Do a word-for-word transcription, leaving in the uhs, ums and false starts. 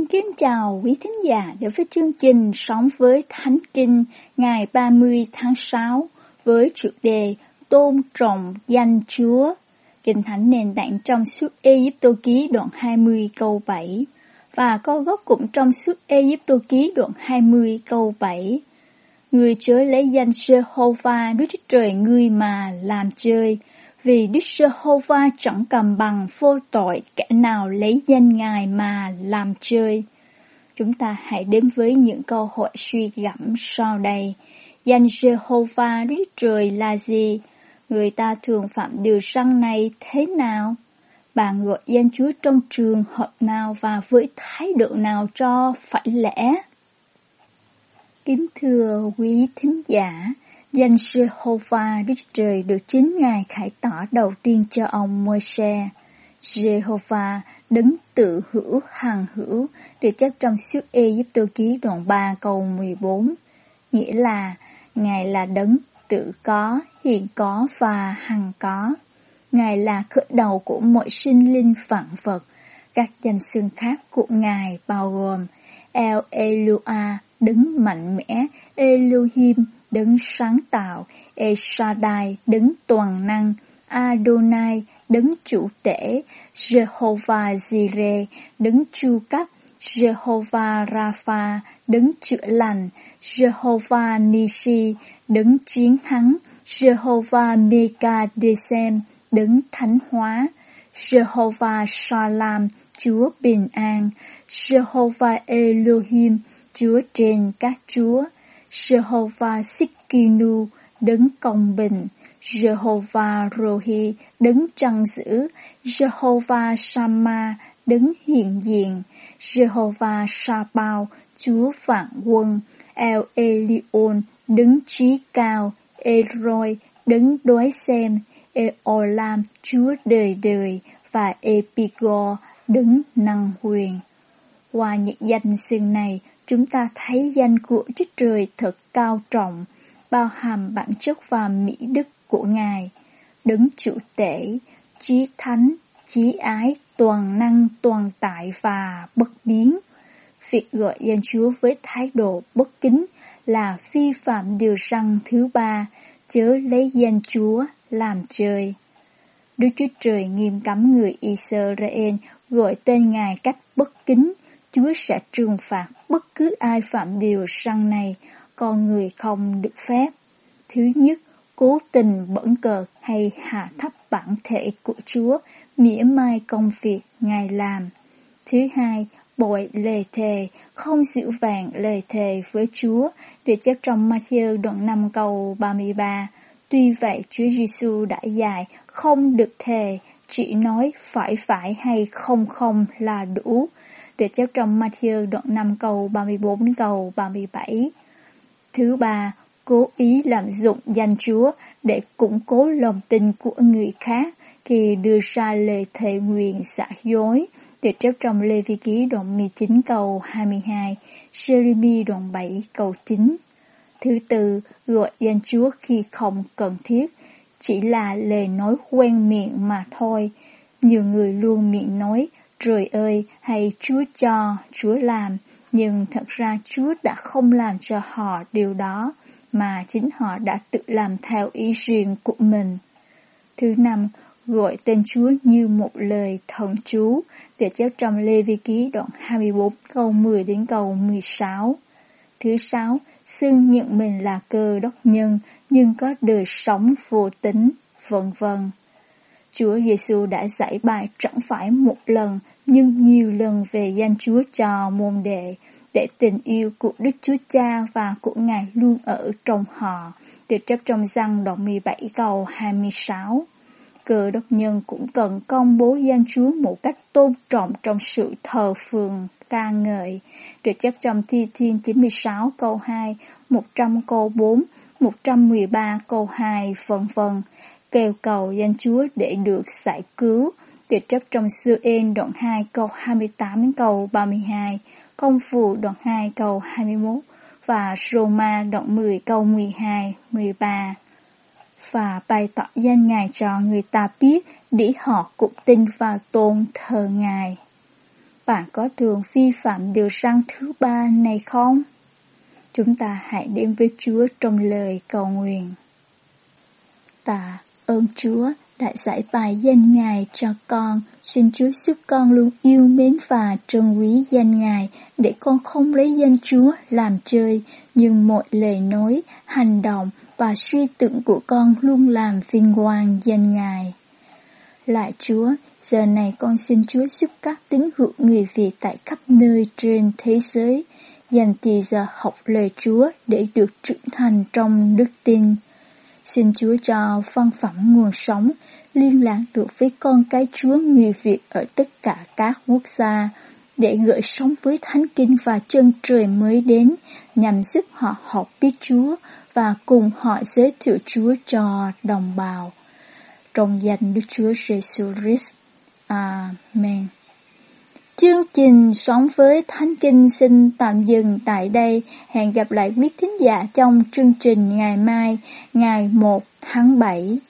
kính chào quý thính giả đến với chương trình Sống với Thánh Kinh ngày ba mươi tháng sáu với chủ đề Tôn trọng danh Chúa. Kinh Thánh nền tảng trong Xuất Ê-díp-tô ký đoạn hai mươi câu bảy và câu gốc cũng trong Xuất Ê-díp-tô ký đoạn hai mươi câu bảy. Ngươi chớ lấy danh Giê-hô-va Đức Chúa Trời ngươi mà làm chơi, vì Đức Giê-hô-va chẳng cầm bằng vô tội kẻ nào lấy danh Ngài mà làm chơi. Chúng ta hãy đến với những câu hỏi suy gẫm sau đây. Danh Giê-hô-va Đức Chúa Trời là gì? Người ta thường phạm điều răn này thế nào? Bạn gọi danh Chúa trong trường hợp nào và với thái độ nào cho phải lẽ? Kính thưa quý thính giả, danh Giê-hô-va Đức Chúa Trời được chính Ngài khải tỏ đầu tiên cho ông Môi-se. Giê-hô-va đấng tự hữu hằng hữu được chép trong Xuất Ê-díp-tô ký đoạn ba câu mười bốn, nghĩa là Ngài là đấng tự có, hiện có và hằng có. Ngài là khởi đầu của mọi sinh linh vạn vật. Các danh xưng khác của Ngài bao gồm El Elua, đấng mạnh mẽ, Elohim, đấng sáng tạo, El-Shaddai, đấng toàn năng, Adonai, đấng chủ tể, Jehovah Jireh, đấng chu cấp, Jehovah Rapha, đấng chữa lành, Jehovah Nisi, đấng chiến thắng, Jehovah Mekadesem, đấng thánh hóa, Jehovah Shalom, Chúa bình an, Jehovah Elohim, Chúa trên các chúa, Jehovah Sikkinu, đấng công bình, Jehovah Rohi, đấng trấn giữ, Jehovah Shammah, đấng hiện diện, Jehovah Sabaoth, Chúa vạn quân, El Elyon, đấng trí cao, Elroy, đấng đoái xem, Eolam, Chúa đời đời, và Epigor, đấng năng huyền. Qua những danh xưng này, chúng ta thấy danh của Chúa Trời thật cao trọng, bao hàm bản chất và mỹ đức của Ngài, đấng chủ tể, chí thánh, chí ái, toàn năng, toàn tại và bất biến. Việc gọi danh Chúa với thái độ bất kính là vi phạm điều răn thứ ba, chớ lấy danh Chúa làm chơi. Đức Chúa Trời nghiêm cấm người Israel gọi tên Ngài cách bất kính. Chúa sẽ trừng phạt bất cứ ai phạm điều răn này, con người không được phép. Thứ nhất, cố tình bỡn cợt hay hạ thấp bản thể của Chúa, mỉa mai công việc Ngài làm. Thứ hai, bội lời thề, không giữ vàng lời thề với Chúa, được chép trong Ma-thi-ơ đoạn năm câu ba mươi ba. Tuy vậy, Chúa Giêsu đã dạy không được thề, chỉ nói phải phải hay không không là đủ, được chép trong Ma-thi-ơ đoạn năm câu ba mươi bốn đến câu ba mươi bảy. Thứ ba, cố ý lạm dụng danh Chúa để củng cố lòng tin của người khác khi đưa ra lời thề nguyện giả dối, được chép trong Lê-vi-ký đoạn mười chín câu hai mươi hai, Giê-rê-mi đoạn bảy câu chín. Thứ tư, gọi danh Chúa khi không cần thiết, chỉ là lời nói quen miệng mà thôi. Nhiều người luôn miệng nói trời ơi hay Chúa cho, Chúa làm, nhưng thật ra Chúa đã không làm cho họ điều đó, mà chính họ đã tự làm theo ý riêng của mình. Thứ năm, gọi tên Chúa như một lời thần chú, để chép trong Lê-vi-ký đoạn hai mươi bốn câu mười đến câu mười sáu. Thứ sáu, xưng nhận mình là Cơ Đốc nhân nhưng có đời sống vô tính, vân vân. Chúa Giêsu đã giải bài chẳng phải một lần nhưng nhiều lần về danh Chúa cho môn đệ, để tình yêu của Đức Chúa Cha và của Ngài luôn ở trong họ, được chép trong Giăng đoạn mười bảy câu hai mươi sáu. Cơ đốc nhân cũng cần công bố danh Chúa một cách tôn trọng trong sự thờ phượng, ca ngợi, được chép trong Thi Thiên chín mươi sáu câu hai, một trăm câu bốn, một trăm mười ba câu hai, vân vân. Kêu cầu danh Chúa để được giải cứu, được chép trong Giô-ên đoạn hai câu hai mươi tám đến câu ba mươi hai, Công vụ đoạn hai câu hai mươi mốt và Rô-ma đoạn mười câu mười hai, mười ba. Và bày tỏ danh Ngài cho người ta biết để họ cũng tin và tôn thờ Ngài. bạn có thường vi phạm điều răn thứ ba này không? Chúng ta hãy đến với Chúa trong lời cầu nguyện. Tạ ơn Chúa đã giải bài danh Ngài cho con. Xin Chúa giúp con luôn yêu mến và trân quý danh Ngài, để con không lấy danh Chúa làm chơi, nhưng mọi lời nói, hành động và suy tưởng của con luôn làm vinh quang danh Ngài. Lại Chúa, giờ này con xin Chúa giúp các tín hữu người Việt tại khắp nơi trên thế giới dành thời giờ học lời Chúa để được trưởng thành trong đức tin. Xin Chúa cho văn phẩm nguồn sống liên lạc được với con cái Chúa người Việt ở tất cả các quốc gia, để gửi sống với Thánh Kinh và chân trời mới đến, nhằm giúp họ học biết Chúa và cùng họ giới thiệu Chúa cho đồng bào. Trong danh Đức Chúa Giêsu Christ. Amen. Chương trình Sống với Thánh Kinh xin tạm dừng tại đây. Hẹn gặp lại quý thính giả trong chương trình ngày mai, ngày một tháng bảy.